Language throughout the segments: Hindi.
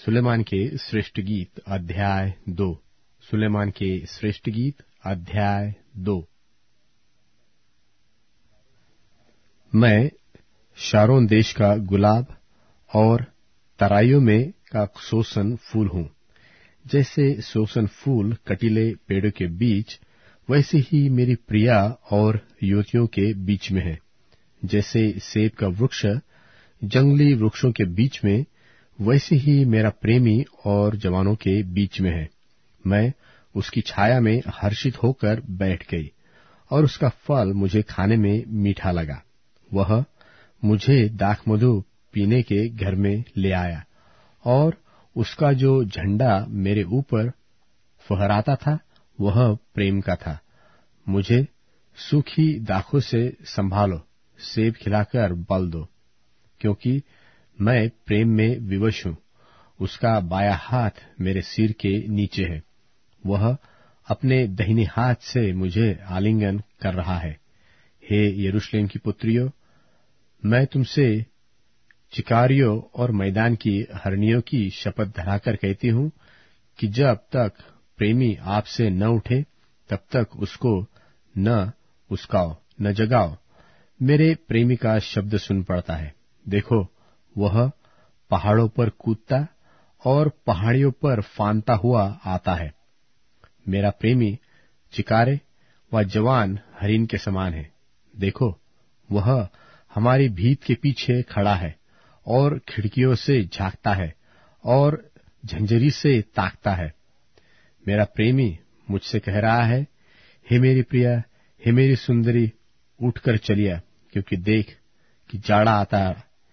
सुलेमान के श्रेष्ठ गीत अध्याय 2। सुलेमान के श्रेष्ठ गीत अध्याय 2। मैं शारोन देश का गुलाब और तराइयों में का सोसन फूल हूँ। जैसे सोसन फूल कटीले पेड़ों के बीच, वैसे ही मेरी प्रिया और युवतियों के बीच में है। जैसे सेब का वृक्ष जंगली वृक्षों के बीच में, वैसे ही मेरा प्रेमी और जवानों के बीच में है। मैं उसकी छाया में हर्षित होकर बैठ गई और उसका फल मुझे खाने में मीठा लगा। वह मुझे दाखमधु पीने के घर में ले आया और उसका जो झंडा मेरे ऊपर फहराता था वह प्रेम का था। मुझे सूखी दाखों से संभालो, सेब खिलाकर बल दो, क्योंकि मैं प्रेम में विवश हूँ। उसका बायां हाथ मेरे सिर के नीचे है। वह अपने दाहिने हाथ से मुझे आलिंगन कर रहा है। हे यरूशलेम की पुत्रियों, मैं तुमसे चिकारियों और मैदान की हरनियों की शपथ धराकर कहती हूँ कि जब तक प्रेमी आपसे न उठे तब तक उसको न उसकाओ, न जगाओ। मेरे प्रेमी का शब्द सुन पड़ता है। देखो, वह पहाड़ों पर कूदता और पहाड़ियों पर फानता हुआ आता है। मेरा प्रेमी चिकारे व जवान हरिन के समान है। देखो, वह हमारी भीत के पीछे खड़ा है और खिड़कियों से झांकता है और झंझरी से ताकता है। मेरा प्रेमी मुझसे कह रहा है, हे मेरी प्रिया, हे मेरी सुंदरी, उठकर चलिया, क्योंकि देख कि जाड़ा आता,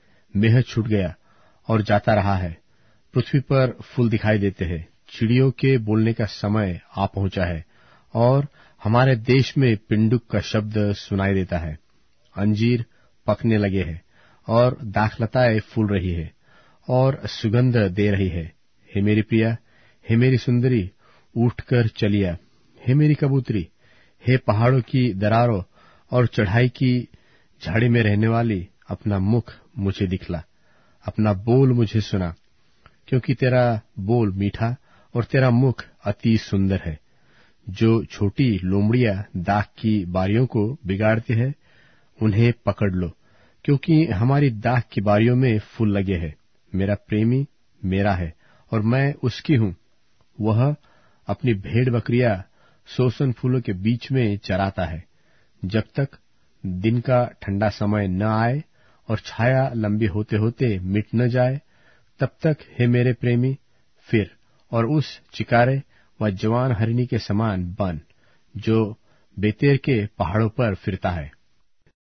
मेह छूट गया और जाता रहा है। पृथ्वी पर फूल दिखाई देते हैं, चिड़ियों के बोलने का समय आ पहुंचा है और हमारे देश में पिंडुक का शब्द सुनाई देता है। अंजीर पकने लगे हैं और दाखलताएं फूल रही है और सुगंध दे रही है। हे मेरी प्रिया, हे मेरी सुंदरी, उठकर चलिया। हे मेरी कबूतरी, हे पहाड़ों की दरारों और चढ़ाई की झाड़ी में रहने वाली, अपना मुख मुझे दिखला, अपना बोल मुझे सुना, क्योंकि तेरा बोल मीठा और तेरा मुख अति सुंदर है। जो छोटी लोमड़ियां दाख की बारियों को बिगाड़ती है, उन्हें पकड़ लो, क्योंकि हमारी दाख की बारियों में फूल लगे हैं। मेरा प्रेमी मेरा है और मैं उसकी हूँ। वह अपनी भेड़ बकरियां सोसन फूलों के बीच में चराता है। जब तक दिन का ठंडा समय न आए और छाया लंबी होते होते मिट न जाए, तब तक हे मेरे प्रेमी फिर और उस चिकारे व जवान हरिणी के समान बन, जो बेतेर के पहाड़ों पर फिरता है।